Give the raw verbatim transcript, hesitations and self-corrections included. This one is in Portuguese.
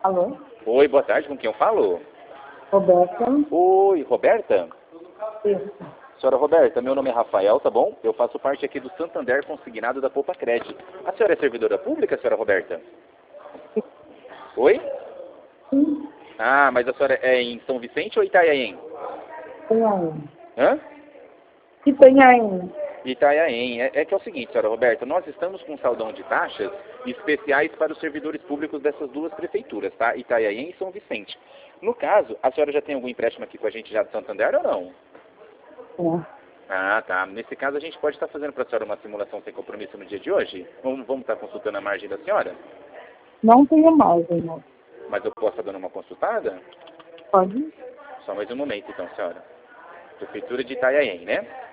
Alô? Oi, boa tarde, com quem eu falo? Roberta? Oi, Roberta? Isso. Senhora Roberta, meu nome é Rafael, tá bom? Eu faço parte aqui do Santander Consignado da Poupa Cred. A senhora é servidora pública, senhora Roberta? Oi? Sim. Ah, mas a senhora é em São Vicente ou Itanhaém? Itanhaém. Hã? Itanhaém. Itanhaém. É, é que é o seguinte, senhora Roberta, nós estamos com um saldão de taxas especiais para os servidores públicos dessas duas prefeituras, tá? Itanhaém e São Vicente. No caso, a senhora já tem algum empréstimo aqui com a gente já de Santander ou não? É. Ah, tá. Nesse caso, a gente pode estar fazendo para a senhora uma simulação sem compromisso no dia de hoje? Vamos, vamos estar consultando a margem da senhora? Não tenho mais, irmão. Mas eu posso estar dando uma consultada? Pode? Só mais um momento, então, senhora. Prefeitura de Itanhaém, né?